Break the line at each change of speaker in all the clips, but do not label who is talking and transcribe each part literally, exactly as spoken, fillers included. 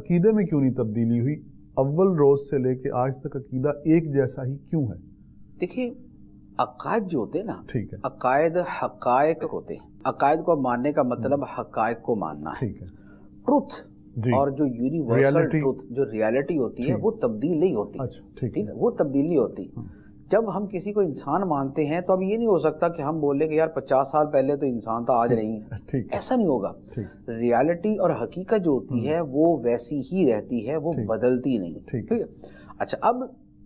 عقیدے میں کیوں نہیں تبدیلی ہوئی؟ اول روز سے لے کے آج تک عقیدہ ایک جیسا ہی کیوں ہے؟
دیکھیے عقائد جو ہوتے ہیں نا،
ٹھیک ہے،
عقائد حقائق ہوتے ہیں. عقائد کو ماننے کا مطلب حقائق کو ماننا ہے.
ٹھیک ہے،
ٹروتھ
جی،
اور جو یونیورسل
ریالٹی،
ٹروتھ جو ریالٹی ہوتی ہے
ٹھیک،
وہ تبدیل نہیں ہوتی.
اچھا ٹھیک
ٹھیک
ہے،
ہے، وہ تبدیل نہیں ہوتی.
ہاں،
جب ہم کسی کو انسان مانتے ہیں تو اب یہ نہیں ہو سکتا کہ ہم بولیں کہ یار پچاس سال پہلے تو انسان تھا آج نہیں ہے.
ٹھیک ہے،
ایسا نہیں ہوگا.
ٹھیک،
ریالٹی اور حقیقت جو ہوتی ہے وہ ویسی ہی رہتی ہے، وہ
ٹھیک،
بدلتی نہیں.
ٹھیک،
ٹھیک ہے. اچھا، اب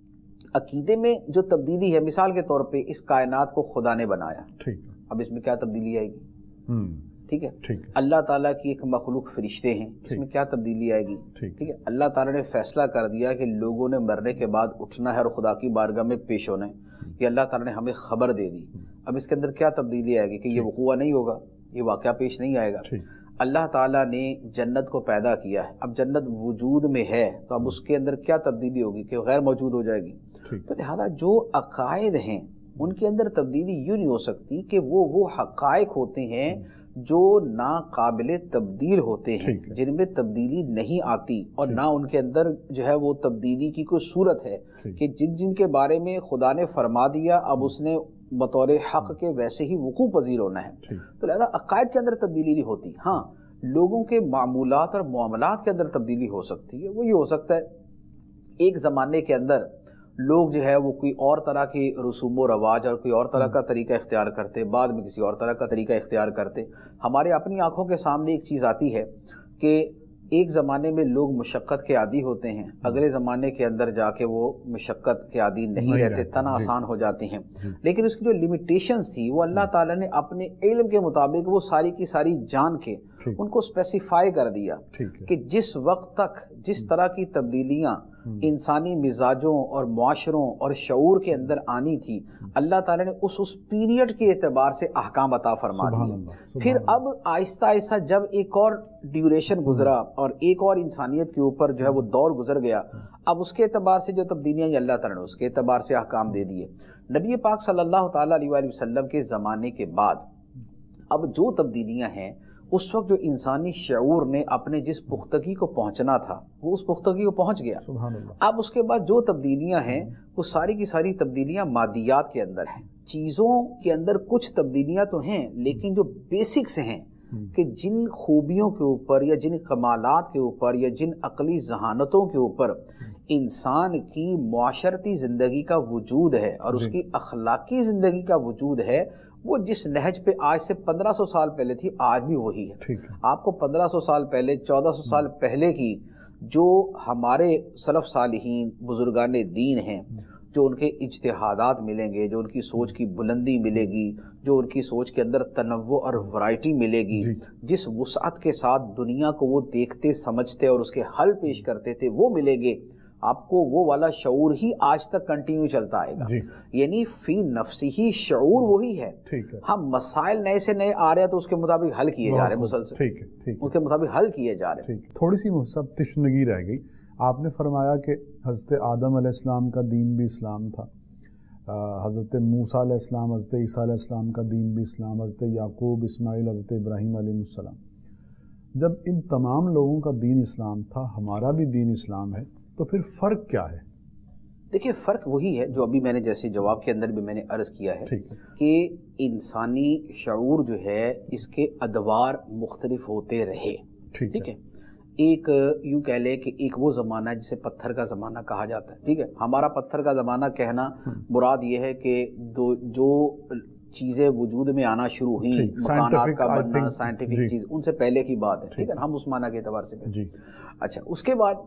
عقیدے میں جو تبدیلی ہے، مثال کے طور پہ اس کائنات کو خدا نے بنایا،
ٹھیک،
اب اس میں کیا تبدیلی آئے گی؟
ہوں،
ٹھیک ہے.
ٹھیک،
اللہ تعالیٰ کی ایک مخلوق فرشتے ہیں، اس
ٹھیک،
میں کیا تبدیلی آئے گی؟
ٹھیک،
ٹھیک ہے. اللہ تعالیٰ نے فیصلہ کر دیا کہ لوگوں نے مرنے کے بعد اٹھنا ہے اور خدا کی بارگاہ میں پیش ہونا ہے. یہ اللہ تعالیٰ نے ہمیں خبر دے دی. اب اس کے اندر کیا تبدیلی آئے گی کہ یہ وقوع نہیں ہوگا، یہ واقعہ پیش نہیں آئے گا.
ٹھیک،
اللہ تعالیٰ نے جنت کو پیدا کیا ہے، اب جنت وجود میں ہے تو اب اس کے اندر کیا تبدیلی ہوگی کہ غیر موجود ہو جائے گی.
ٹھیک،
تو لہذا جو عقائد ہیں ان کے اندر تبدیلی یوں نہیں ہو سکتی کہ وہ وہ حقائق ہوتے ہیں جو ناقابل تبدیل ہوتے ہیں،
ٹھیک ہے،
جن میں تبدیلی نہیں آتی، اور
ٹھیک،
نہ ان کے اندر جو ہے وہ تبدیلی کی کوئی صورت ہے
ٹھیک،
کہ جن جن کے بارے میں خدا نے فرما دیا اب اس نے بطور حق کے ویسے ہی وقوع پذیر ہونا ہے.
ٹھیک،
تو لہذا عقائد کے اندر تبدیلی نہیں ہوتی. ہاں، لوگوں کے معمولات اور معاملات کے اندر تبدیلی ہو سکتی ہے. وہ یہ ہو سکتا ہے ایک زمانے کے اندر لوگ جو ہے وہ کوئی اور طرح کی رسوم و رواج اور کوئی اور طرح کا طریقہ اختیار کرتے، بعد میں کسی اور طرح کا طریقہ اختیار کرتے. ہمارے اپنی آنکھوں کے سامنے ایک چیز آتی ہے کہ ایک زمانے میں لوگ مشقت کے عادی ہوتے ہیں، اگلے زمانے کے اندر جا کے وہ مشقت کے عادی نہیں رہتے، تن آسان ہو جاتے ہیں. لیکن اس کی جو لمیٹیشنز تھی وہ اللہ تعالیٰ نے اپنے علم کے مطابق وہ ساری کی ساری جان کے ان کو اسپیسیفائی کر دیا کہ جس وقت تک جس طرح کی تبدیلیاں انسانی مزاجوں اور معاشروں اور شعور کے اندر آنی تھی، اللہ تعالیٰ نے اس اس پیریڈ کے اعتبار سے احکام عطا فرما دیے. پھر اب آہستہ آہستہ جب ایک اور ڈیوریشن گزرا اور ایک اور انسانیت کے اوپر جو ہے وہ دور گزر گیا، اب اس کے اعتبار سے جو تبدیلیاں اللہ تعالیٰ نے اس کے اعتبار سے احکام دے دیے. نبی پاک صلی اللہ تعالیٰ علیہ وآلہ وسلم کے زمانے کے بعد اب جو تبدیلیاں ہیں، اس وقت جو انسانی شعور نے اپنے جس پختگی کو پہنچنا تھا وہ اس پختگی کو پہنچ گیا.
سبحان اللہ.
اب اس کے بعد جو تبدیلیاں ہیں وہ ساری کی ساری تبدیلیاں مادیات کے اندر ہیں. چیزوں کے اندر کچھ تبدیلیاں تو ہیں، لیکن جو بیسکس ہیں کہ جن خوبیوں کے اوپر یا جن کمالات کے اوپر یا جن عقلی ذہانتوں کے اوپر انسان کی معاشرتی زندگی کا وجود ہے اور اس کی اخلاقی زندگی کا وجود ہے، وہ جس نہج پہ آج سے پندرہ سو سال پہلے تھی آج بھی وہی ہے. آپ کو پندرہ سو سال پہلے، چودہ سو سال پہلے کی جو ہمارے سلف صالحین بزرگان دین ہیں، جو ان کے اجتہادات ملیں گے، جو ان کی سوچ کی بلندی ملے گی، جو ان کی سوچ کے اندر تنوع اور ورائٹی ملے گی، جس وسعت کے ساتھ دنیا کو وہ دیکھتے سمجھتے اور اس کے حل پیش کرتے تھے، وہ ملے گے آپ کو. وہ والا شعور ہی آج تک کنٹینیو چلتا آئے گا. یعنی فی نفسی ہی شعور وہی ہے. ہم مسائل نئے سے نئے آ رہے ہیں تو اس کے مطابق حل کیے جا رہے ہیں، مسلسل اس کے مطابق حل کیے جا رہے ہیں.
تھوڑی سی سب تشنگی رہ گئی. آپ نے فرمایا کہ حضرت آدم علیہ السلام کا دین بھی اسلام تھا، حضرت موسیٰ علیہ السلام، حضرت عیسیٰ علیہ السلام کا دین بھی اسلام، حضرت یعقوب، اسماعیل، حضرت ابراہیم علیہ السلام. جب ان تمام لوگوں کا دین اسلام تھا، ہمارا بھی دین اسلام ہے، تو پھر فرق کیا ہے؟
دیکھیے فرق وہی ہے جو ابھی میں نے جیسے جواب کے اندر بھی میں نے عرض کیا ہے کہ انسانی شعور جو ہے اس کے ادوار مختلف ہوتے رہے. ٹھیک ہے. ایک یوں کہہ لے کہ ایک وہ زمانہ ہے جسے پتھر کا زمانہ کہا جاتا ہے. ٹھیک ہے. ہمارا پتھر کا زمانہ کہنا مراد یہ ہے کہ جو چیزیں وجود میں آنا شروع ہوئیں، مکانات کا بننا، سائنٹیفک چیز، ان سے پہلے کی بات ہے. ٹھیک ہے. ہم اس معنی کے اعتبار سے کہتے ہیں. اچھا، اس کے بعد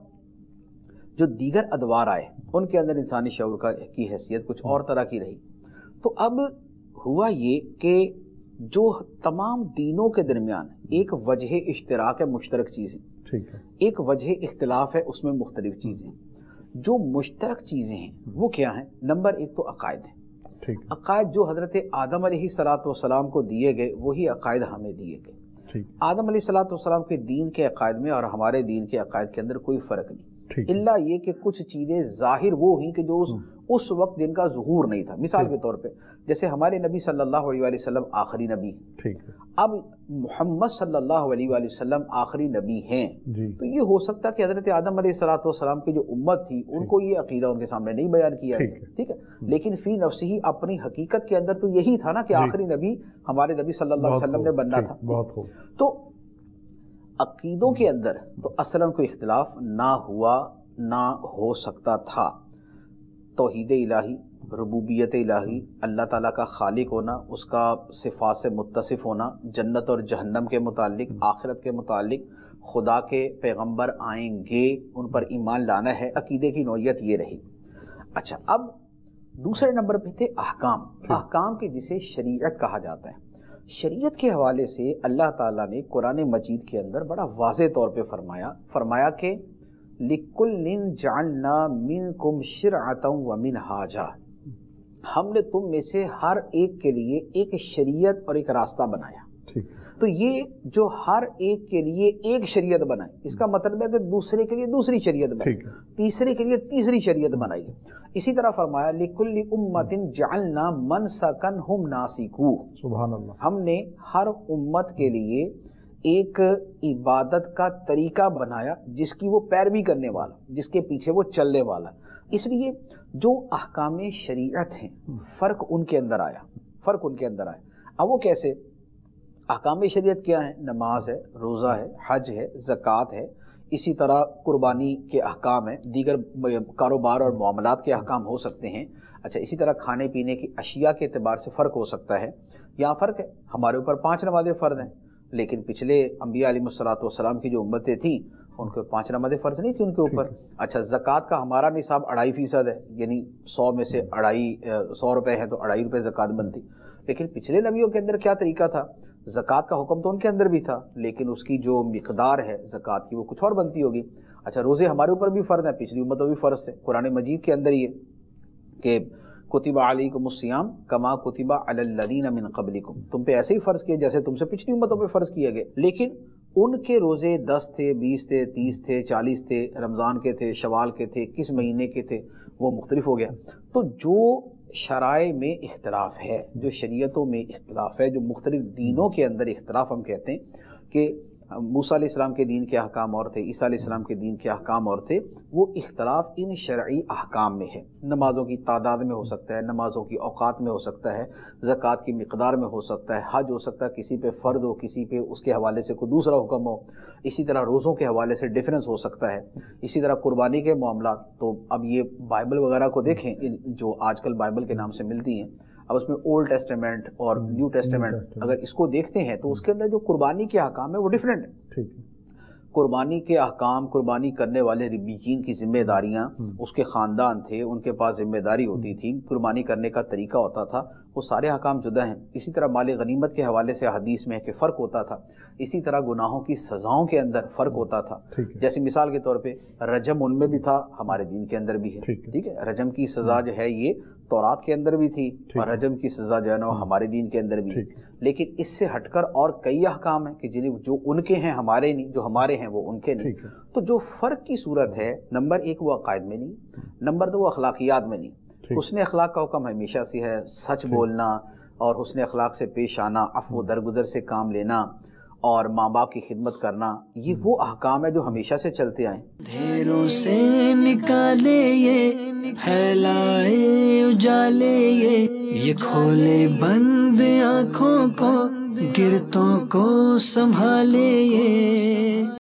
جو دیگر ادوار آئے ان کے اندر انسانی شعور کا کی حیثیت کچھ اور طرح کی رہی. تو اب ہوا یہ کہ جو تمام دینوں کے درمیان ایک وجہ اشتراک ہے، مشترک چیزیں، ایک وجہ اختلاف ہے اس میں مختلف چیزیں. جو مشترک چیزیں ہیں وہ کیا ہیں؟ نمبر ایک تو عقائد ہیں. عقائد جو حضرت آدم علیہ الصلوۃ والسلام کو دیے گئے وہی عقائد ہمیں دیے گئے. آدم علیہ الصلوۃ والسلام کے دین کے عقائد میں اور ہمارے دین کے عقائد کے اندر کوئی فرق نہیں. اللہ یہ کہ کچھ چیزیں ظاہر وہ ہیں کہ جو اس اس وقت جن کا ظہور نہیں تھا. مثال کے طور پہ جیسے ہمارے نبی صلی اللہ علیہ وآلہ وسلم آخری نبی، اب محمد صلی اللہ علیہ وآلہ وسلم آخری نبی ہیں، تو یہ ہو سکتا ہے کہ حضرت آدم علیہ الصلوۃ والسلام کی جو امت تھی ان کو یہ عقیدہ ان کے سامنے نہیں بیان کیا ہے، ٹھیک ہے، لیکن فی نفسہ ہی اپنی حقیقت کے اندر تو یہی تھا نا کہ آخری نبی ہمارے نبی صلی اللہ علیہ وسلم نے بننا تھا. تو عقیدوں کے اندر تو اصلاً کوئی اختلاف نہ ہوا نہ ہو سکتا تھا. توحید الہی، ربوبیت الہی، اللہ تعالیٰ کا خالق ہونا، اس کا صفات سے متصف ہونا، جنت اور جہنم کے متعلق، آخرت کے متعلق، خدا کے پیغمبر آئیں گے ان پر ایمان لانا ہے، عقیدے کی نوعیت یہ رہی. اچھا، اب دوسرے نمبر پہ تھے احکام. احکام کے جسے شریعت کہا جاتا ہے. شریعت کے حوالے سے اللہ تعالیٰ نے قرآن مجید کے اندر بڑا واضح طور پہ فرمایا فرمایا کہ لِكُلٍّ جَعَلْنَا مِنْكُمْ شِرْعَةً وَمِنْهَاجًا، ہم نے تم میں سے ہر ایک کے لیے ایک شریعت اور ایک راستہ بنایا. تو یہ جو ہر ایک کے لیے ایک شریعت بنائی، اس کا مطلب ہے کہ دوسرے کے لیے دوسری شریعت بنائی، تیسرے کے لیے تیسری شریعت بنائی. اسی طرح فرمایا لِكُلِّ أُمَّةٍ جَعَلْنَا مَنْسَكًا هُمْ نَاسِكُوهُ، سبحان اللہ، ہم نے ہر امت کے لیے ایک عبادت کا طریقہ بنایا جس کی وہ پیروی کرنے والا، جس کے پیچھے وہ چلنے والا. اس لیے جو احکام شریعت ہیں فرق ان کے اندر آیا، فرق ان کے اندر آیا. اب وہ کیسے؟ احکام شریعت کیا ہیں؟ نماز ہے، روزہ ہے، حج ہے، زکوٰۃ ہے، اسی طرح قربانی کے احکام ہیں، دیگر کاروبار اور معاملات کے احکام ہو سکتے ہیں. اچھا، اسی طرح کھانے پینے کی اشیاء کے اعتبار سے فرق ہو سکتا ہے. یہاں فرق ہے، ہمارے اوپر پانچ نمازیں فرض ہیں، لیکن پچھلے انبیاء علیہ الصلوۃ والسلام کی جو امتیں تھیں ان کو پانچ نمازیں فرض نہیں تھی ان کے اوپر. اچھا، زکوٰۃ کا ہمارا نصاب اڑائی فیصد ہے، یعنی سو میں سے اڑائی سو روپے ہیں تو اڑائی روپے زکوٰۃ بنتی. لیکن پچھلے نبیوں کے اندر کیا طریقہ تھا؟ زکوٰۃ کا حکم تو ان کے اندر بھی تھا، لیکن اس کی جو مقدار ہے زکوٰۃ کی وہ کچھ اور بنتی ہوگی. اچھا، روزے ہمارے اوپر بھی فرض ہیں، پچھلی امتوں بھی فرض تھے. قرآن مجید کے اندر یہ کہ کتب علیکم الصیام کما کتب علی الذین من قبلکم، تم پہ ایسے ہی فرض کیے جیسے تم سے پچھلی امتوں پہ فرض کیے گئے. لیکن ان کے روزے دس تھے، بیس تھے، تیس تھے، چالیس تھے، رمضان کے تھے، شوال کے تھے، کس مہینے کے تھے، وہ مختلف ہو گیا. تو جو شرائع میں اختلاف ہے، جو شریعتوں میں اختلاف ہے، جو مختلف دینوں کے اندر اختلاف ہم کہتے ہیں کہ موسیٰ علیہ السلام کے دین کے احکام اور تھے، عیسیٰ علیہ السلام کے دین کے احکام اور تھے، وہ اختلاف ان شرعی احکام میں ہے. نمازوں کی تعداد میں ہو سکتا ہے، نمازوں کی اوقات میں ہو سکتا ہے، زکوٰۃ کی مقدار میں ہو سکتا ہے، حج ہو سکتا ہے کسی پہ فرض ہو، کسی پہ اس کے حوالے سے کوئی دوسرا حکم ہو. اسی طرح روزوں کے حوالے سے ڈیفرنس ہو سکتا ہے. اسی طرح قربانی کے معاملات، تو اب یہ بائبل وغیرہ کو دیکھیں جو آج کل بائبل کے نام سے ملتی ہیں، اب اس میں اولڈ ٹیسٹیمنٹ اور نیو ٹیسٹیمنٹ اگر اس کو دیکھتے ہیں تو اس کے اندر جو قربانی کے احکام ہے وہ ڈیفرنٹ ہے. قربانی کے احکام، قربانی کرنے والے ربیین کی ذمہ داریاں، اس کے خاندان تھے، ان کے پاس ذمہ داری ہوتی تھی، قربانی کرنے کا طریقہ ہوتا تھا، وہ سارے احکام جدا ہیں. اسی طرح مال غنیمت کے حوالے سے حدیث میں کہ فرق ہوتا تھا. اسی طرح گناہوں کی سزاؤں کے اندر فرق ہوتا تھا. جیسے مثال کے طور پہ رجم ان میں بھی تھا، ہمارے دین کے اندر بھی ہے، ٹھیک ہے. رجم کی سزا جو ہے یہ تورات کے اندر بھی تھی، اور رجم کی سزا جو ہے نا ہمارے دین کے اندر بھی ہے. لیکن اس سے ہٹ کر اور کئی احکام ہیں کہ جنہیں جو ان کے ہیں ہمارے نہیں، جو ہمارے ہیں وہ ان کے نہیں. تو جو فرق کی صورت ہے، نمبر ایک وہ عقائد میں نہیں، نمبر دو وہ اخلاقیات میں نہیں. حسن اخلاق کا حکم ہمیشہ سے ہے، سچ بولنا اور حسن اخلاق سے پیش آنا، عفو درگزر سے کام لینا اور ماں باپ کی خدمت کرنا، یہ وہ احکام ہے جو ہمیشہ سے چلتے آئیں.
دھیروں سے نکالے یہ پھیلائے اجالے یہ یہ کھولے بند آنکھوں کو گرتوں کو سنبھالے یہ